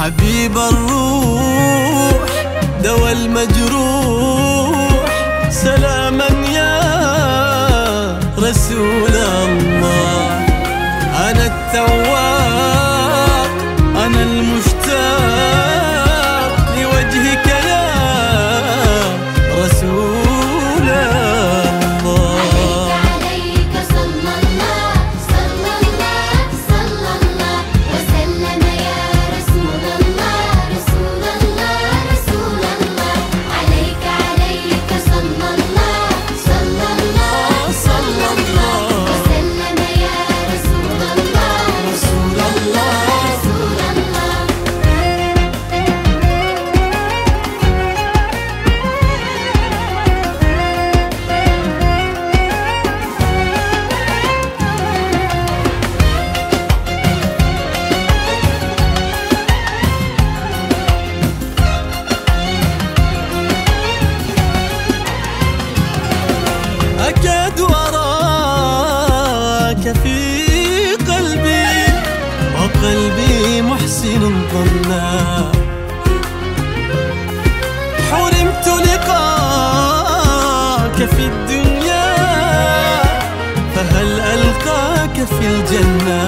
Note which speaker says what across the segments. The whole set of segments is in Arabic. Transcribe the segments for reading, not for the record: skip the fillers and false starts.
Speaker 1: حبيب الروح دوا المجروح، سلاما يا رسول الله. أنا التواق أنا المشتاق لوجهك يا رسول الله.
Speaker 2: عليك صلى الله صلى الله صلى الله وسلم يا رسول الله رسول الله رسول الله. عليك صلى الله صلى الله صلى الله وسلم يا رسول الله رسول الله رسول الله.
Speaker 1: أكاد أراك في قلبي وقلبي محسن ظنا، حرمت لقاك في الدنيا فهل ألقاك في الجنة.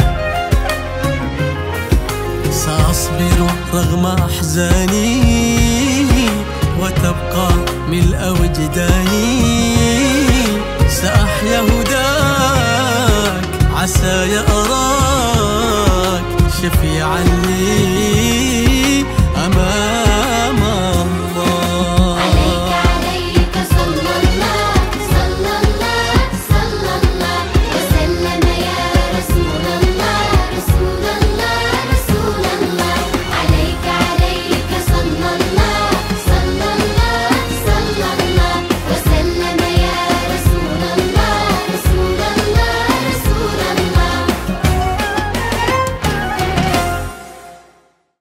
Speaker 1: سأصبر رغم أحزاني وتبقى ملء وجداني